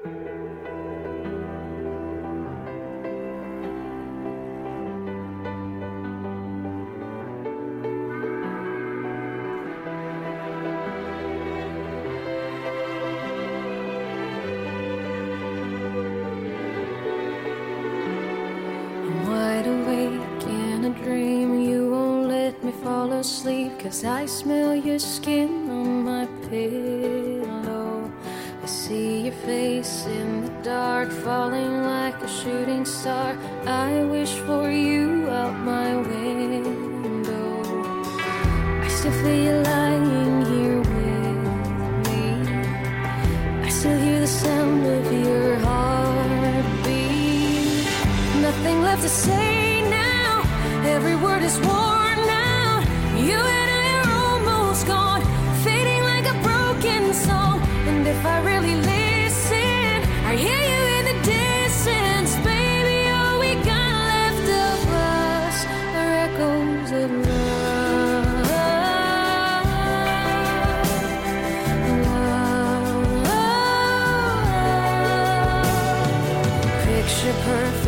Wide awake in a dream, you won't let me fall asleep, 'cause I smell your skin on my pillow. I see your face in the dark, falling like a shooting star. I wish for you out my window. I still feel you lying here with me. I still hear the sound of your heartbeat. Nothing left to say now, every word is worn out. You and I are almost gone, fading like a broken song. And if I really listen, I hear you in the distance. Baby, all we got left of us are echoes of love. Picture perfect,